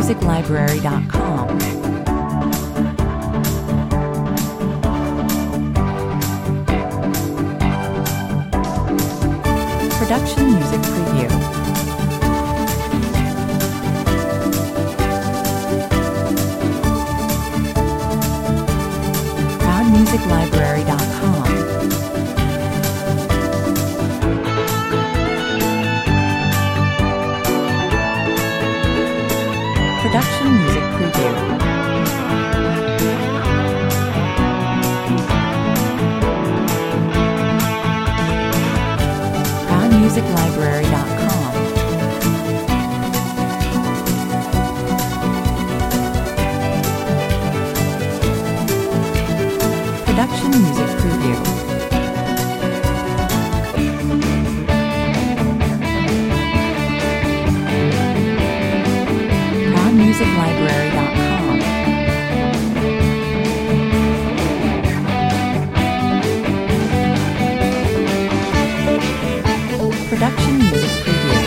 ProudMusicLibrary.com. Production Music Preview. ProudMusicLibrary.com. Production Music Preview. ProudMusicLibrary.com. Production Music Preview. ProudMusicLibrary.com. Production Music Preview.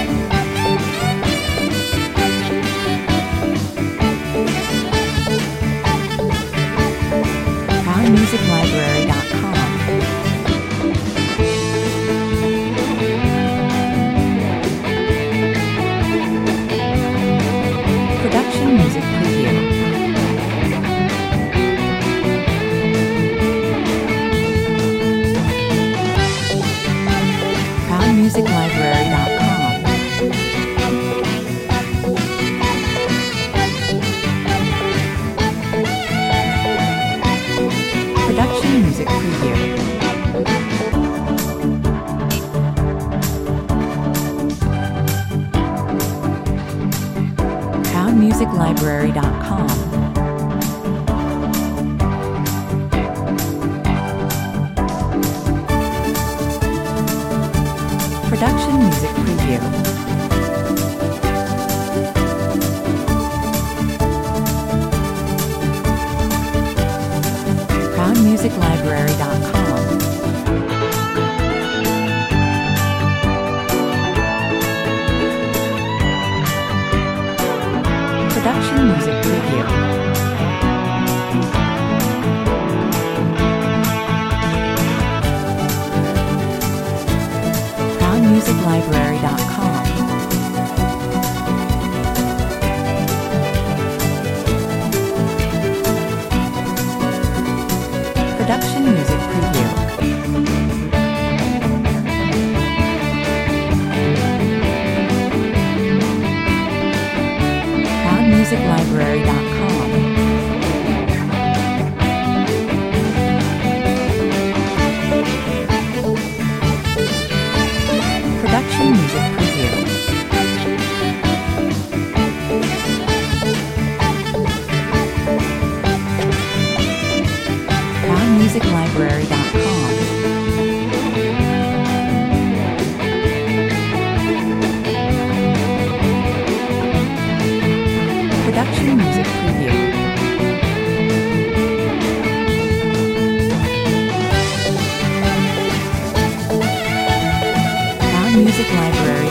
ProudMusicLibrary.com. Production Music Preview. ProudMusicLibrary.com. Production Music Preview. ProudMusicLibrary.com. Production Music Preview. ProudMusicLibrary.com. Production Music Preview. ProudMusicLibrary.com. Production Music Preview. ProudMusicLibrary.com. Production Music Preview. ProudMusicLibrary.com. Production Music Preview. ProudMusicLibrary.